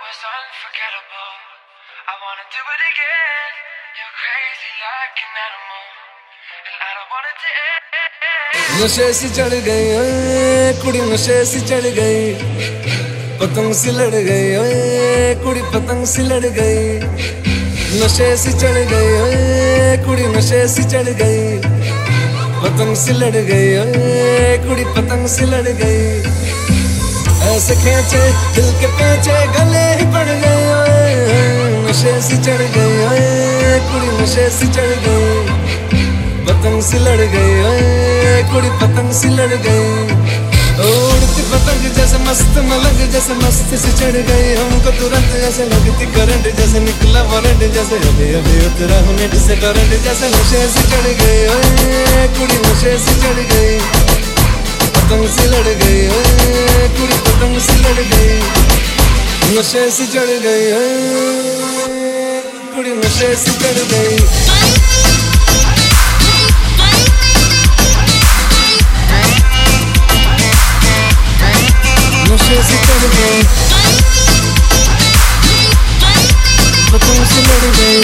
was unforgettable. I wanna do it again. You're crazy like an animal, and I don't want it to end. नशे सी चढ़ गई ओए कुड़ी, नशे सी चढ़ गई, पतंग सी लड़ गई ओए कुड़ी, पतंग सी लड़ गई। नशे सी चढ़ गई ओए कुड़ी, नशे सी चढ़ गई, पतंग सी लड़ गई ओए कुड़ी, पतंग सी लड़ गई। ऐसे खींचे दिल के पेंचे गले ही पड़ गए ओए, नशे सी चढ़ गई ओए कुड़ी, नशे सी चढ़ गई, पतंग सी लड़ गई ओए कुड़ी, पतंग सी लड़ गई। उड़ती पतंग जैसे मस्त मलंग, जैसे मस्त सी चढ़ गई हमको तुरंत, जैसे लगती करंट, जैसे निकला वारंट, जैसे अभी अभी उतरा हूँ नेट से करंट। जैसे नशे सी चढ़ गई ओए कुड़ी, नशे सी चढ़ गई, पतंग सी लड़ गई ओए कुड़ी, पतंग सी लड़ गई। नशे सी चढ़ गई ओए कुड़ी, नशे सी चढ़ गई। नशे सी चढ़ गई, पतंग सी लड़ गई।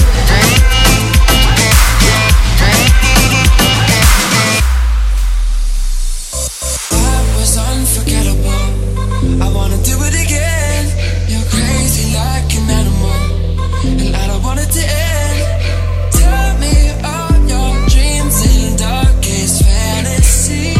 I was unforgettable. I wanna do it again. You're crazy like an animal, and I don't want it to end. Tell me all your dreams and darkest fantasies.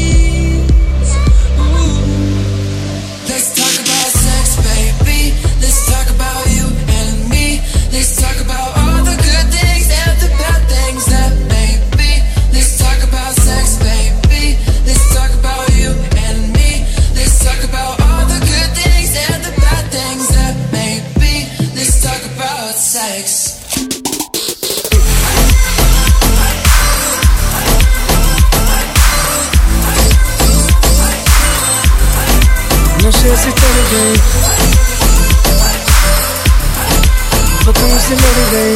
Let's talk about sex, baby. Let's talk about you and me. Let's talk about all the good things and the bad things that may be. Let's talk about sex, baby. Let's talk about you and me. Let's talk about all the good things and the bad things that may be. Let's talk about sex. नशे से चढ़ गई, पतंग से लड़ गई।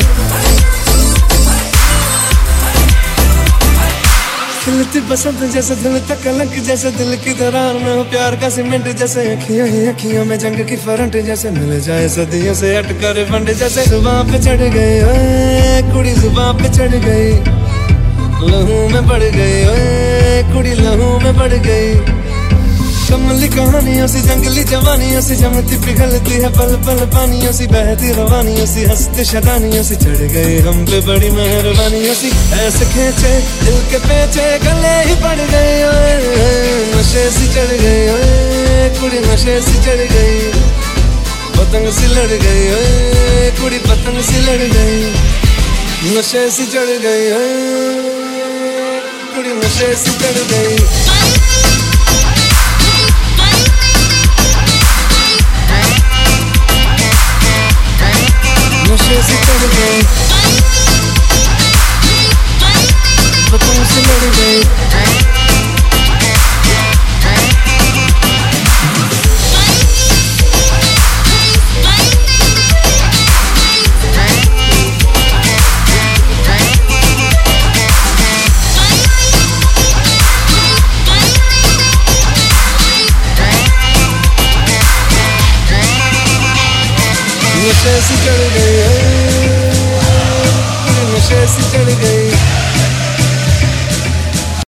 खिलती बसंत जैसे दिल तक कलंक, जैसे दिल की दरार में हो प्यार का सीमेंट, जैसे अखियां ही अखियों में जंग की फरंट, जैसे मिल जाए सदियों से अटका रिफंड। जैसे जुबां पे चढ़ गई ओए कुड़ी, जुबां पे चढ़ गई, लहू में बढ़ गई ओए कुड़ी, लहू में बढ़ गई। कमली कहानियों सी, जंगली जवानियों सी, जमती पिघलती है पल पल पानियों सी, बहती रवानियों सी, हंसती शरानियों सी, चढ़ गए हम पे बड़ी मेहरबानियों सी। ऐसे खींचे दिल के पेंचे गले ही पड़ गए ओए, नशे सी चढ़ गई ओए कुड़ी, नशे सी चढ़ गई, पतंग सी लड़ गई ओए कुड़ी, पतंग सी लड़ गई। नशे सी चढ़ गई ओए कुड़ी, नशे सी चढ़ गई। नशे से चढ़ गई, पतंग से लड़ गई। नशे से चढ़ गई, नशे से चढ़ गई।